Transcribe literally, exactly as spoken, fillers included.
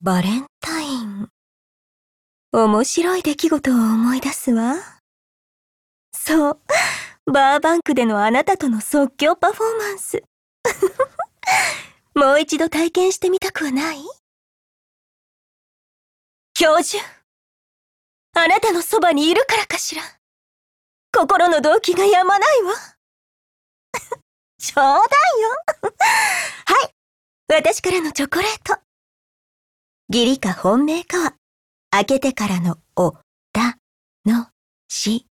バレンタイン。面白い出来事を思い出すわ。そう、バーバンクでのあなたとの即興パフォーマンス。もう一度体験してみたくはない？教授、あなたのそばにいるからかしら。心の動機が止まないわ。冗談よ。はい、私からのチョコレート。義理か本命かは、開けてからのお、た、の、し、